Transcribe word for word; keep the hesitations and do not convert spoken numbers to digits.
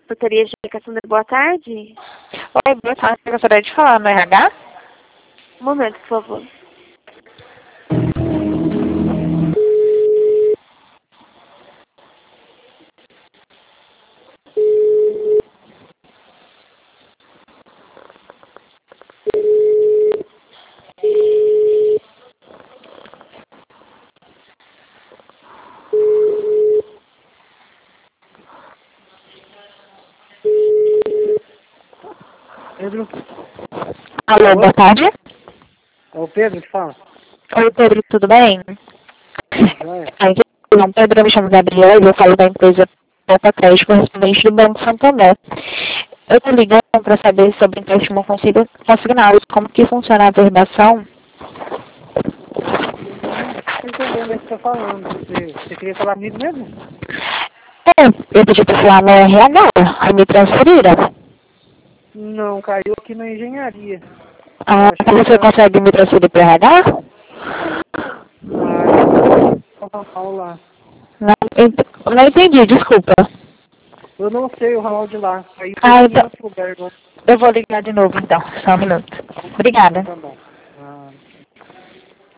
Portaria de Cassandra, boa tarde. Oi, boa tarde. Eu gostaria de falar no R H? Um momento, por favor. Pedro? Alô, Alô? boa tarde. É o Pedro que fala? Oi, Pedro, tudo bem? Joia. Aqui, não, Pedro, eu me chamo Gabriela e eu falo da empresa Papa Crédito correspondente do Banco Santander. Eu tô ligando para saber sobre empréstimo consigo consignado, como que funciona a verbação. Não tô entendendo o que você tá falando. Você, você queria falar comigo mesmo? É, eu pedi para falar no R H, aí me transferiram. Não, caiu aqui na engenharia. Eu Ah, acho que você era consegue me transferir para o R H? na área do ramal lá. Não, ent- não entendi, desculpa. Eu não sei o ramal de lá. Caiu Ah, aqui em então, outro lugar agora. eu vou ligar de novo então, só um minuto. Obrigada. Tá bom.